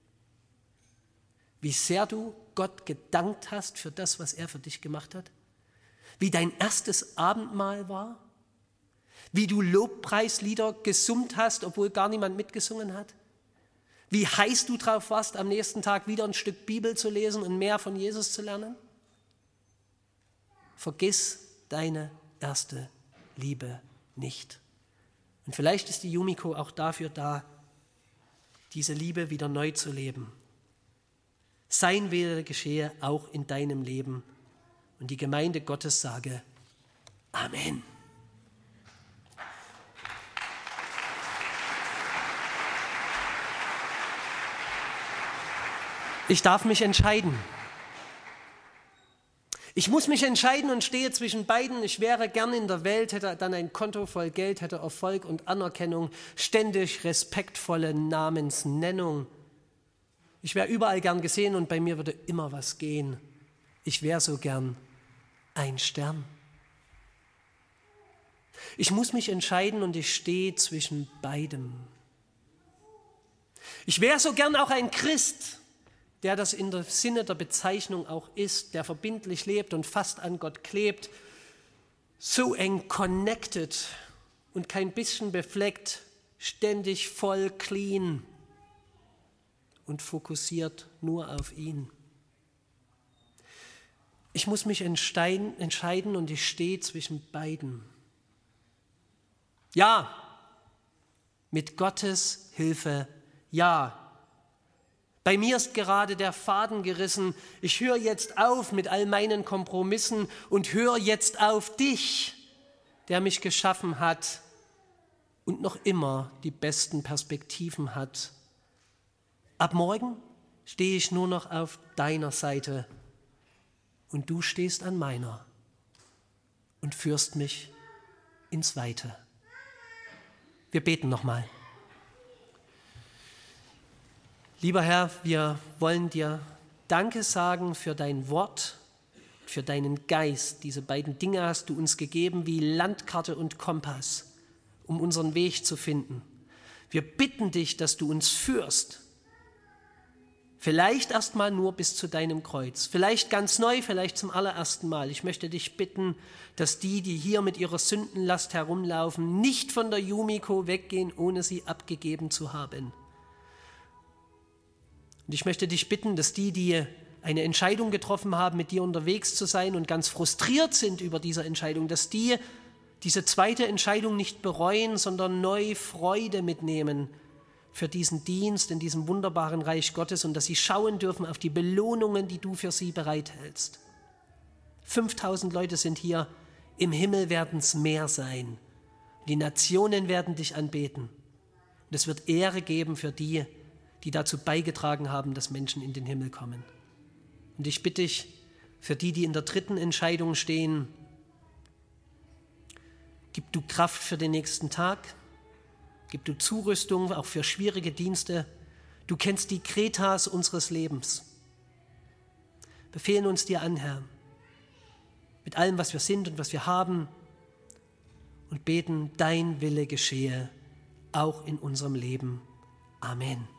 Wie sehr du Gott gedankt hast für das, was er für dich gemacht hat? Wie dein erstes Abendmahl war? Wie du Lobpreislieder gesummt hast, obwohl gar niemand mitgesungen hat? Wie heiß du drauf warst, am nächsten Tag wieder ein Stück Bibel zu lesen und mehr von Jesus zu lernen? Vergiss deine erste Liebe nicht. Und vielleicht ist die Yumiko auch dafür da, diese Liebe wieder neu zu leben. Sein Wille geschehe auch in deinem Leben. Und die Gemeinde Gottes sage Amen. Ich darf mich entscheiden. Ich muss mich entscheiden und stehe zwischen beiden. Ich wäre gern in der Welt, hätte dann ein Konto voll Geld, hätte Erfolg und Anerkennung, ständig respektvolle Namensnennung. Ich wäre überall gern gesehen und bei mir würde immer was gehen. Ich wäre so gern ein Stern. Ich muss mich entscheiden und ich stehe zwischen beidem. Ich wäre so gern auch ein Christ, der das in der Sinne der Bezeichnung auch ist, der verbindlich lebt und fast an Gott klebt, so eng connected und kein bisschen befleckt, ständig voll clean und fokussiert nur auf ihn. Ich muss mich entscheiden und ich stehe zwischen beiden. Ja, mit Gottes Hilfe, ja. Bei mir ist gerade der Faden gerissen. Ich höre jetzt auf mit all meinen Kompromissen und höre jetzt auf dich, der mich geschaffen hat und noch immer die besten Perspektiven hat. Ab morgen stehe ich nur noch auf deiner Seite und du stehst an meiner und führst mich ins Weite. Wir beten nochmal. Lieber Herr, wir wollen dir Danke sagen für dein Wort, für deinen Geist. Diese beiden Dinge hast du uns gegeben wie Landkarte und Kompass, um unseren Weg zu finden. Wir bitten dich, dass du uns führst. Vielleicht erstmal nur bis zu deinem Kreuz. Vielleicht ganz neu, vielleicht zum allerersten Mal. Ich möchte dich bitten, dass die hier mit ihrer Sündenlast herumlaufen, nicht von der Yumiko weggehen, ohne sie abgegeben zu haben. Und ich möchte dich bitten, dass die eine Entscheidung getroffen haben, mit dir unterwegs zu sein und ganz frustriert sind über diese Entscheidung, dass die diese zweite Entscheidung nicht bereuen, sondern neu Freude mitnehmen für diesen Dienst in diesem wunderbaren Reich Gottes und dass sie schauen dürfen auf die Belohnungen, die du für sie bereithältst. 5000 Leute sind hier, im Himmel werden es mehr sein. Die Nationen werden dich anbeten. Und es wird Ehre geben für die, die dazu beigetragen haben, dass Menschen in den Himmel kommen. Und ich bitte dich, für die in der dritten Entscheidung stehen, gib du Kraft für den nächsten Tag, gib du Zurüstung auch für schwierige Dienste. Du kennst die Kretas unseres Lebens. Befehlen uns dir an, Herr, mit allem, was wir sind und was wir haben und beten, dein Wille geschehe, auch in unserem Leben. Amen.